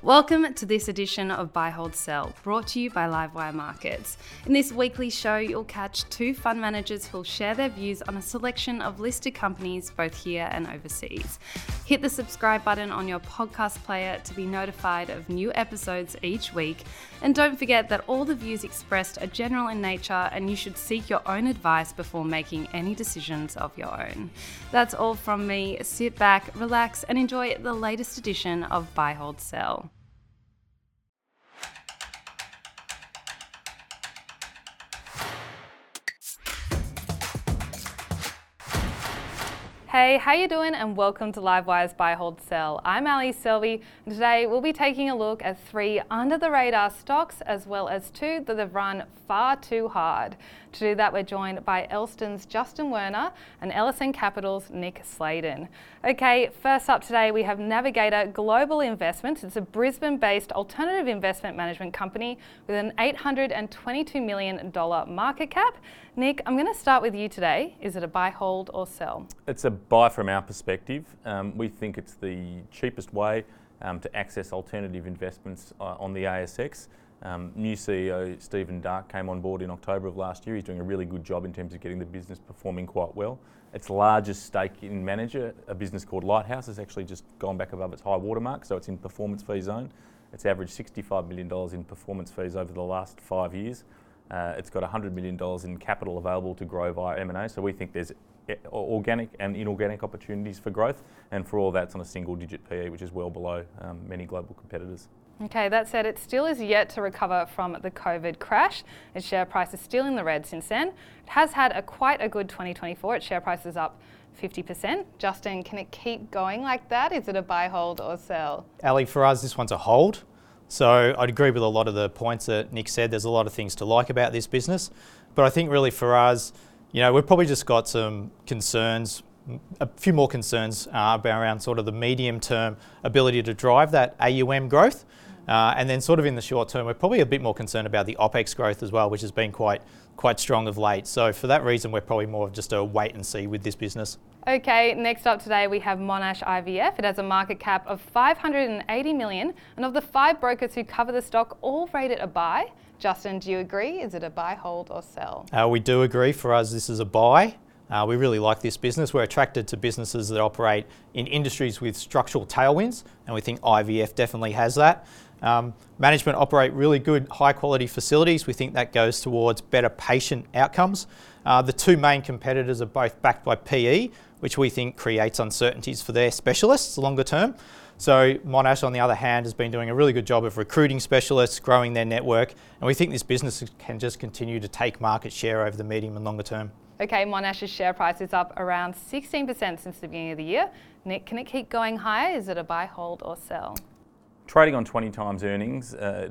Welcome to this edition of Buy, Hold, Sell, brought to you by Livewire Markets. In this weekly show, you'll catch two fund managers who'll share their views on a selection of listed companies both here and overseas. Hit the subscribe button on your podcast player to be notified of new episodes each week. And don't forget that all the views expressed are general in nature and you should seek your own advice before making any decisions of your own. That's all from me. Sit back, relax, and enjoy the latest edition of Buy, Hold, Sell. Hey, how you doing? And welcome to Livewire's Buy, Hold, Sell. I'm Ali Selby, and today we'll be taking a look at three under-the-radar stocks as well as two that have run far too hard. To do that, we're joined by Elston's Justin Werner and LSN Capital's Nick Sladen. Okay, first up today we have Navigator Global Investments. It's a Brisbane-based alternative investment management company with an $822 million market cap. Nick, I'm going to start with you today. Is it a buy, hold or sell? It's a buy from our perspective. We think it's the cheapest way to access alternative investments on the ASX. New CEO Stephen Darke came on board in October of last year. He's doing a really good job in terms of getting the business performing quite well. Its largest stake in manager, a business called Lighthouse, has actually just gone back above its high watermark, so it's in performance fee zone. It's averaged $65 million in performance fees over the last 5 years. It's got $100 million in capital available to grow via M&A, so we think there's organic and inorganic opportunities for growth, and for all that's on a single-digit PE, which is well below many global competitors. Okay, that said, it still is yet to recover from the COVID crash. Its share price is still in the red since then. It has had quite a good 2024. Its share price is up 50%. Justin, can it keep going like that? Is it a buy, hold or sell? Ali, for us, this one's a hold. So I'd agree with a lot of the points that Nick said. There's a lot of things to like about this business. But I think really for us, we've probably just got some concerns, a few more concerns around sort of the medium-term ability to drive that AUM growth. And then sort of in the short term, we're probably a bit more concerned about the OPEX growth as well, which has been quite strong of late. So for that reason, we're probably more of just a wait and see with this business. Okay, next up today we have Monash IVF. It has a market cap of $580 million, and of the 5 brokers who cover the stock, all rate it a buy. Justin, do you agree? Is it a buy, hold or sell? We do agree. For us, this is a buy. We really like this business. We're attracted to businesses that operate in industries with structural tailwinds, and we think IVF definitely has that. Management operate really good, high-quality facilities. We think that goes towards better patient outcomes. The two main competitors are both backed by PE, which we think creates uncertainties for their specialists longer term. So Monash, on the other hand, has been doing a really good job of recruiting specialists, growing their network, and we think this business can just continue to take market share over the medium and longer term. Okay, Monash's share price is up around 16% since the beginning of the year. Nick, can it keep going higher? Is it a buy, hold or sell? Trading on 20 times earnings at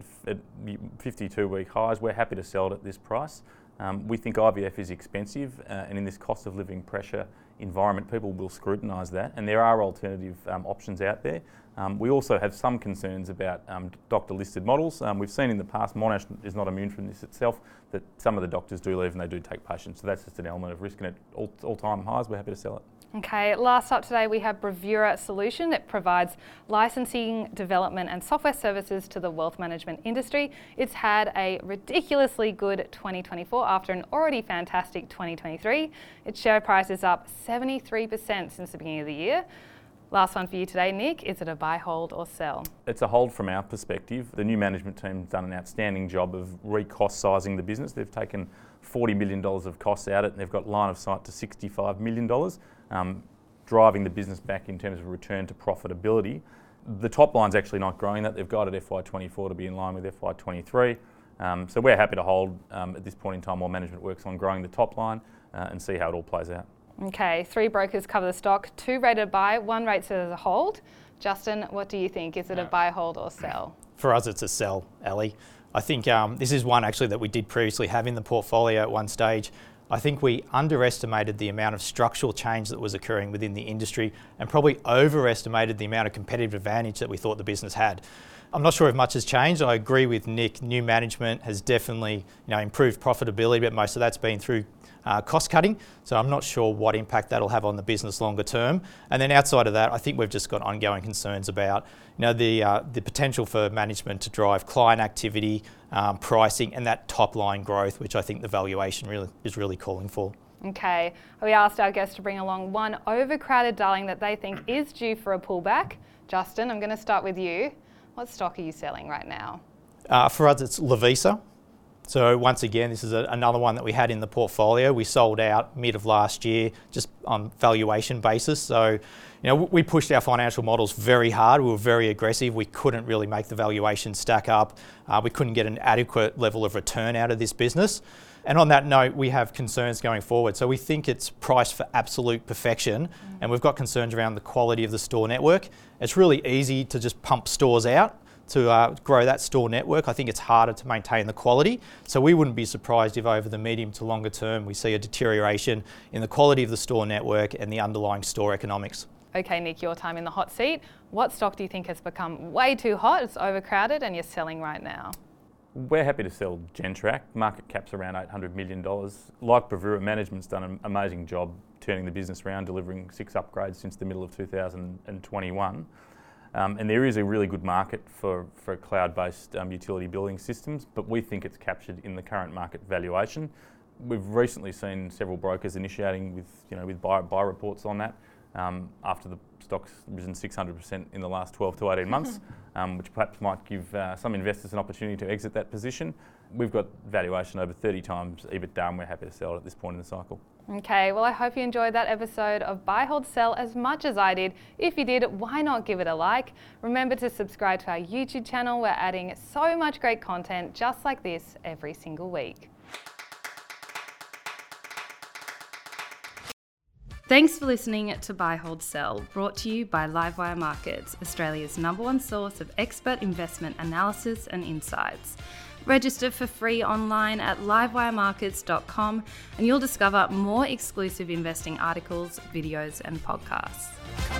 52-week highs, we're happy to sell it at this price. We think IVF is expensive, and in this cost of living pressure environment, people will scrutinise that, and there are alternative options out there. We also have some concerns about doctor-listed models. We've seen in the past, Monash is not immune from this itself, that some of the doctors do leave and they do take patients, so that's just an element of risk, and at all-time highs, we're happy to sell it. Okay, last up today we have Bravura Solution. It provides licensing, development and software services to the wealth management industry. It's had a ridiculously good 2024 after an already fantastic 2023. Its share price is up 73% since the beginning of the year. Last one for you today, Nick. Is it a buy, hold or sell? It's a hold from our perspective. The new management team's done an outstanding job of re-cost sizing the business. They've taken $40 million of costs out of it, and they've got line of sight to $65 million, driving the business back in terms of return to profitability. The top line's actually not growing that. They've guided FY24 to be in line with FY23. So we're happy to hold at this point in time while management works on growing the top line and see how it all plays out. Okay, 3 brokers cover the stock, 2 rated buy, 1 rates it as a hold. Justin, what do you think? Is it a buy, hold or sell? For us, it's a sell, Ali. I think this is one actually that we did previously have in the portfolio at one stage. I think we underestimated the amount of structural change that was occurring within the industry and probably overestimated the amount of competitive advantage that we thought the business had. I'm not sure if much has changed. I agree with Nick. New management has definitely improved profitability, but most of that's been through cost cutting. So I'm not sure what impact that'll have on the business longer term. And then outside of that, I think we've just got ongoing concerns about the potential for management to drive client activity, pricing, and that top line growth, which I think the valuation is really calling for. Okay, we asked our guests to bring along one overcrowded darling that they think is due for a pullback. Justin, I'm going to start with you. What stock are you selling right now? For us, it's Lovisa. So once again, this is another one that we had in the portfolio. We sold out mid of last year just on valuation basis. So, we pushed our financial models very hard. We were very aggressive. We couldn't really make the valuation stack up. We couldn't get an adequate level of return out of this business. And on that note, we have concerns going forward. So we think it's priced for absolute perfection, and we've got concerns around the quality of the store network. It's really easy to just pump stores out to grow that store network. I think it's harder to maintain the quality. So we wouldn't be surprised if over the medium to longer term we see a deterioration in the quality of the store network and the underlying store economics. Okay, Nick, your time in the hot seat. What stock do you think has become way too hot, it's overcrowded, and you're selling right now? We're happy to sell Gentrack. Market cap's around $800 million. Like Bravura, management's done an amazing job turning the business around, delivering 6 upgrades since the middle of 2021. And there is a really good market for cloud-based utility billing systems, but we think it's captured in the current market valuation. We've recently seen several brokers initiating with buy reports on that after the stock's risen 600% in the last 12 to 18 months, which perhaps might give some investors an opportunity to exit that position. We've got valuation over 30 times EBITDA, and we're happy to sell it at this point in the cycle. Okay, well, I hope you enjoyed that episode of Buy, Hold, Sell as much as I did. If you did, why not give it a like? Remember to subscribe to our YouTube channel. We're adding so much great content just like this every single week. Thanks for listening to Buy, Hold, Sell, brought to you by Livewire Markets, Australia's #1 source of expert investment analysis and insights. Register for free online at livewiremarkets.com and you'll discover more exclusive investing articles, videos and podcasts.